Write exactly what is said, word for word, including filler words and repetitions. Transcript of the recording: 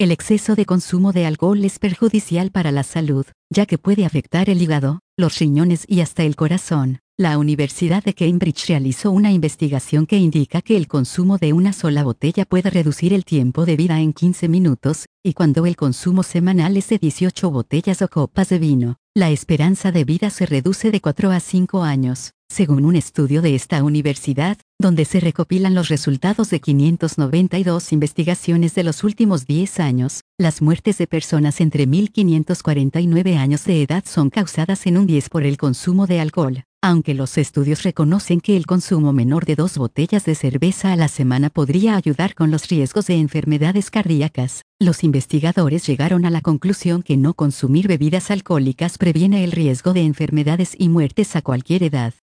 El exceso de consumo de alcohol es perjudicial para la salud, ya que puede afectar el hígado, los riñones y hasta el corazón. La Universidad de Cambridge realizó una investigación que indica que el consumo de una sola botella puede reducir el tiempo de vida en quince minutos, y cuando el consumo semanal es de dieciocho botellas o copas de vino, la esperanza de vida se reduce de cuatro a cinco años. Según un estudio de esta universidad, donde se recopilan los resultados de quinientas noventa y dos investigaciones de los últimos diez años, las muertes de personas entre mil quinientos cuarenta y nueve años de edad son causadas en un diez por el consumo de alcohol. Aunque los estudios reconocen que el consumo menor de dos botellas de cerveza a la semana podría ayudar con los riesgos de enfermedades cardíacas, los investigadores llegaron a la conclusión que no consumir bebidas alcohólicas previene el riesgo de enfermedades y muertes a cualquier edad.